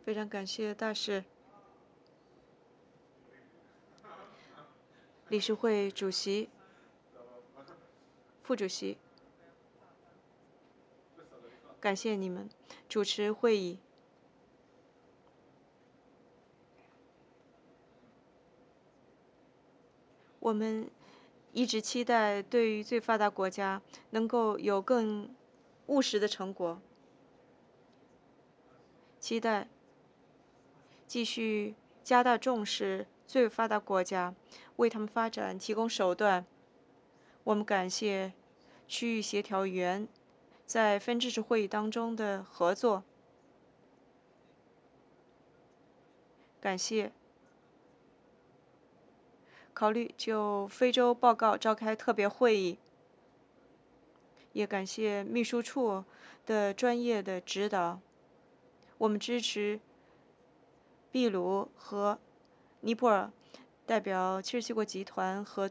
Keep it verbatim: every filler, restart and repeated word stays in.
非常感谢大使、理事会主席、副主席，感谢你们主持会议。我们一直期待对于最发达国家能够有更务实的成果，期待继续加大重视最发达国家，为他们发展提供手段。我们感谢区域协调员在分支持会议当中的合作，感谢考虑就非洲报告召开特别会议，也感谢秘书处的专业的指导。我们支持秘鲁和尼泊尔代表七十七国集团合